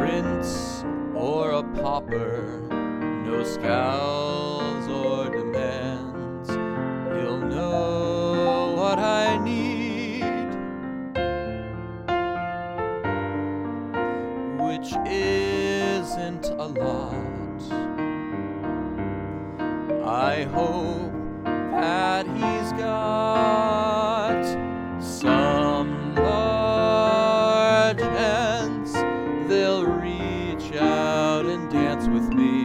prince or a pauper, no scowls or demands. He'll know what I need, which isn't a lot. I hope that he's got some large hands. They'll reach out and dance with me.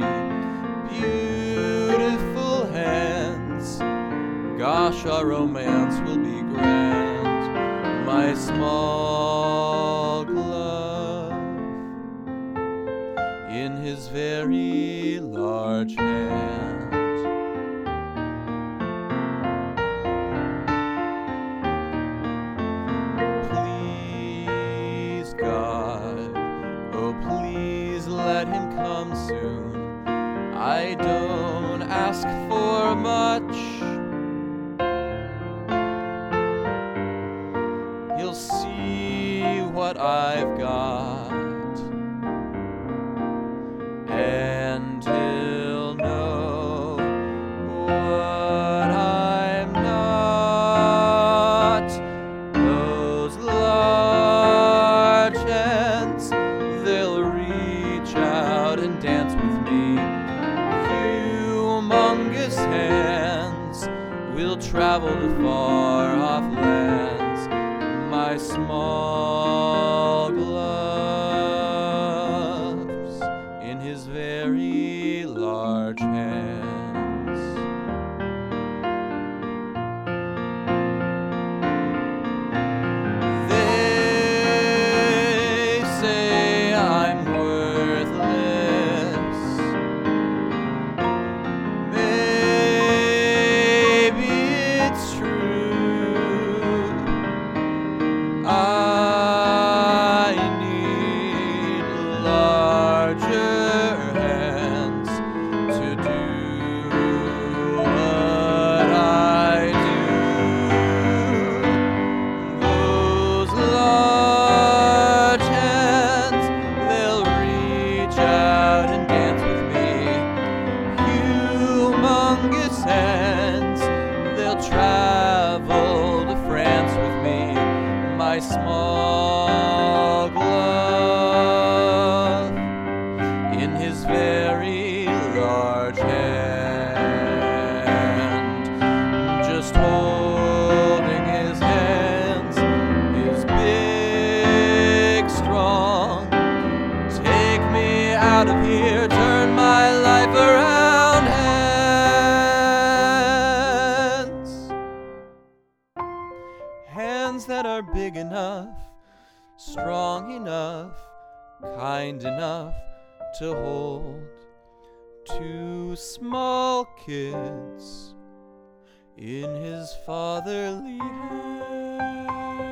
Beautiful hands. Gosh, our romance will be grand. My small glove in his very large hand. God, oh please let him come soon. I don't ask for much. He'll see what I've got, and he'll know what I'm not. Those large hands, they'll reach out and dance with me. Humongous hands will travel to far-off lands. My small gloves in his very large hands. I need larger hands to do what I do. Those large hands, they'll reach out and dance with me. Humongous hands, they'll travel to France with me. My small glove in his very large hand, just holding his hands is big, strong. Take me out of here, turn my life around. Hands that are big enough, strong enough, kind enough to hold two small kids in his fatherly hand.